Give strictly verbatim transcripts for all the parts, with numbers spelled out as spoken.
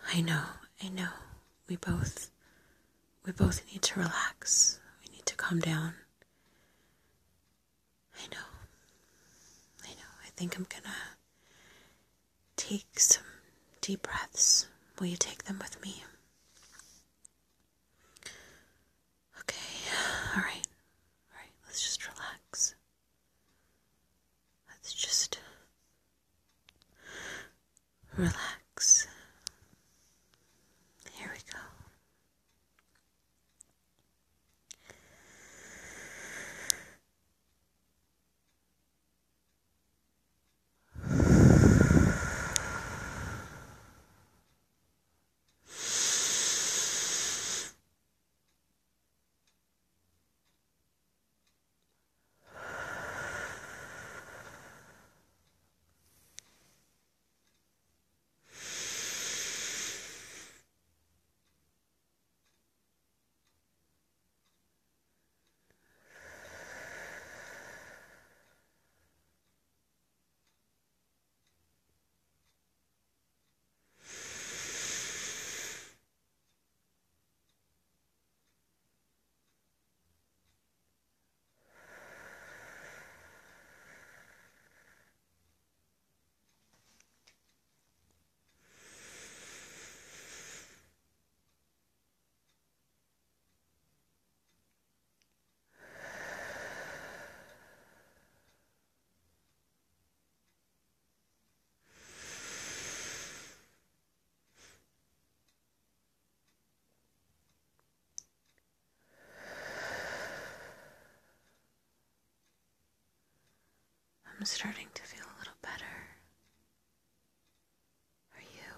I know, I know. We both, we both need to relax. We need to calm down. I know, I know. I think I'm gonna take some deep breaths. Will you take them with me? Okay, all right, all right. Let's just relax. Let's just relax. Here we go. I'm starting to feel a little better. Are you?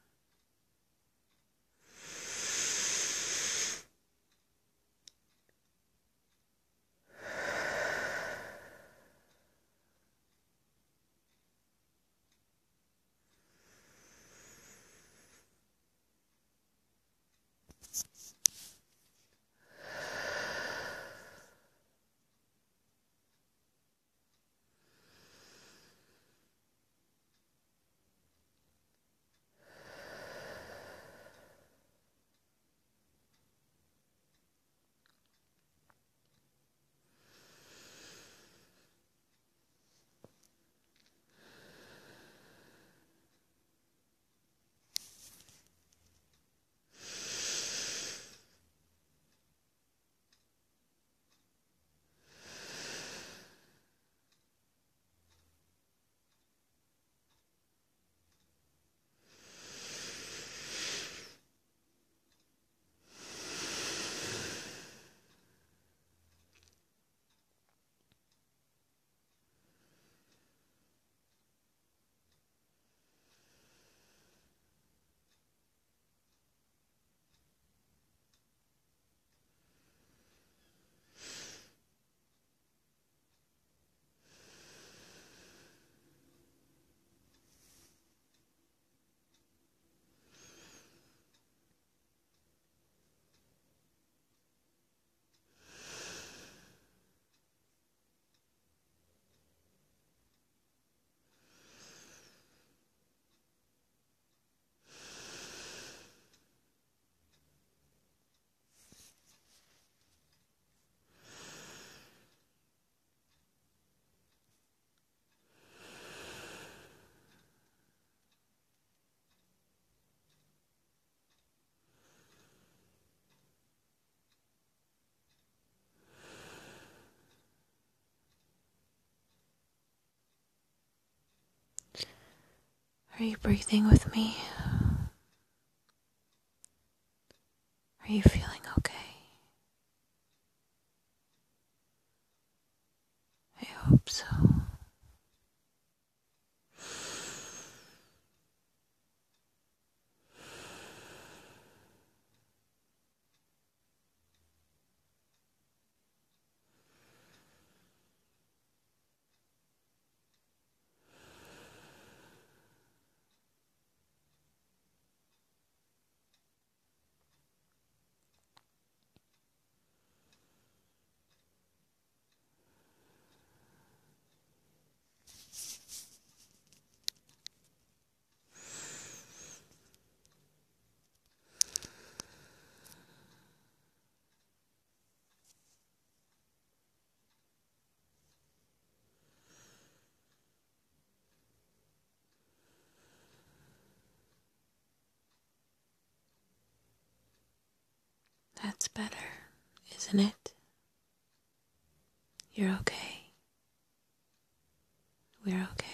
Are you breathing with me? Are you feeling okay? I hope so. That's better, isn't it? You're okay. We're okay.